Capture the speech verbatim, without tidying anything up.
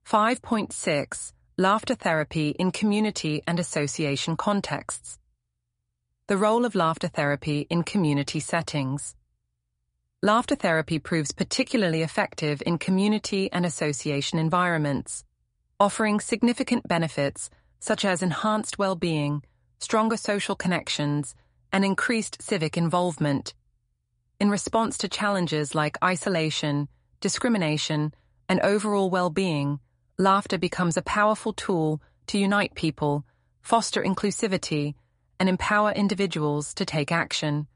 five point six. Laughter therapy in community and association contexts. The role of laughter therapy in community settings. Laughter therapy proves particularly effective in community and association environments, offering significant benefits such as enhanced well-being, stronger social connections, and increased civic involvement. In response to challenges like isolation, discrimination, and overall well-being, laughter becomes a powerful tool to unite people, foster inclusivity, and empower individuals to take action.